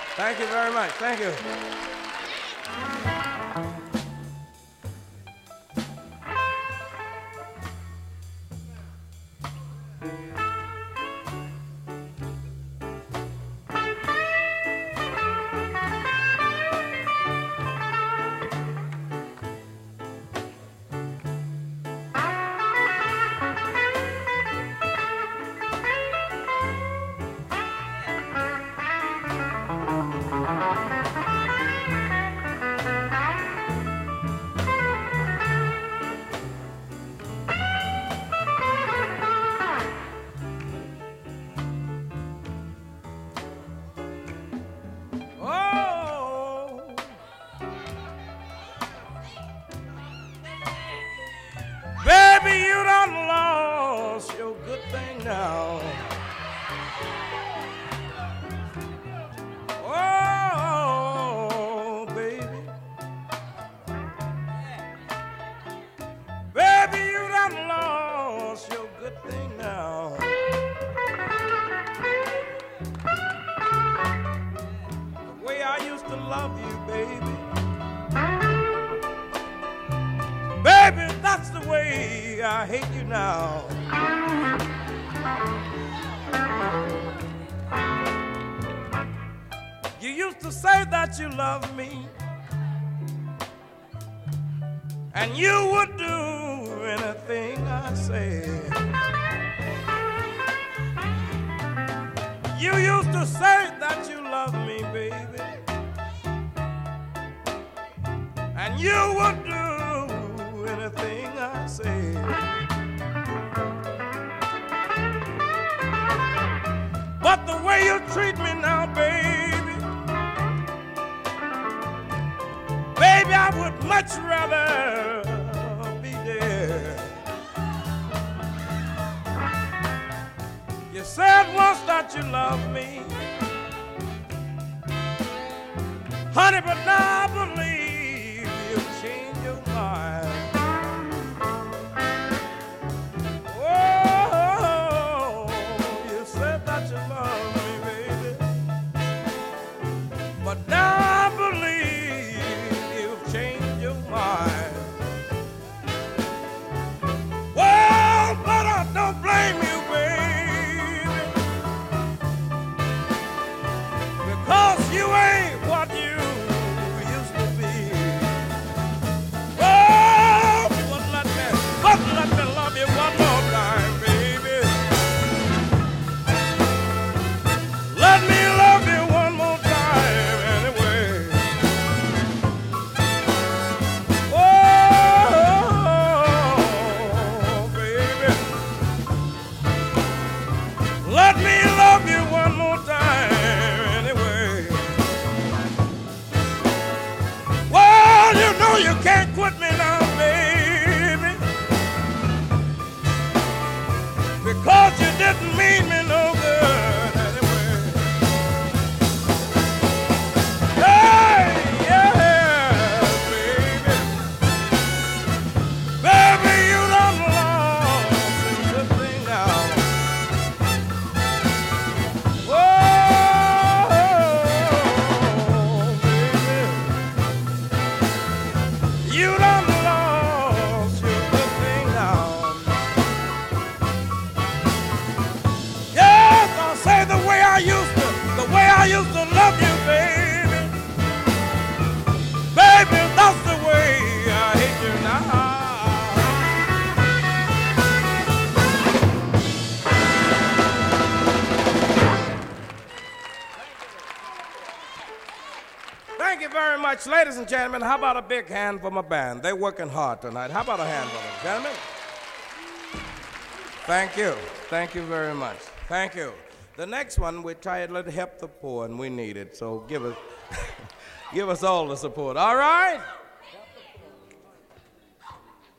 Thank you very much. Thank you. Baby, you done lost your good thing now. Oh, baby. Baby, you done lost your good thing now. The way I used to love you, baby. Baby, that's the way I hate you now. You used to say that you loved me, and you would do anything I said. You used to say that you loved me, baby, and you would do anything I say. But the way you treat me now, baby, baby, I would much rather be dead. You said once that you loved me, honey, but now I believe you've changed your mind. But now I believe you've changed your mind. Well, but I don't blame you, baby, because you ain't what you used to be. Oh, but let me love you one more time, baby. Let me love you one more time. Let me love you one more time anyway. Well, you know you can't quit me now, baby, because you didn't mean me no good anyway. Hey, yeah, baby. Baby, you done lost this good thing now. You done lost your good thing now. Yes, I'll say the way I used to love you, baby. Baby, that's the way I hate you now. Thank you very much, ladies and gentlemen. How about a big hand for my band? They're working hard tonight. How about a hand for them, gentlemen? Thank you. Thank you very much. Thank you. The next one, we try to help the poor, and we need it. So give us all the support. All right?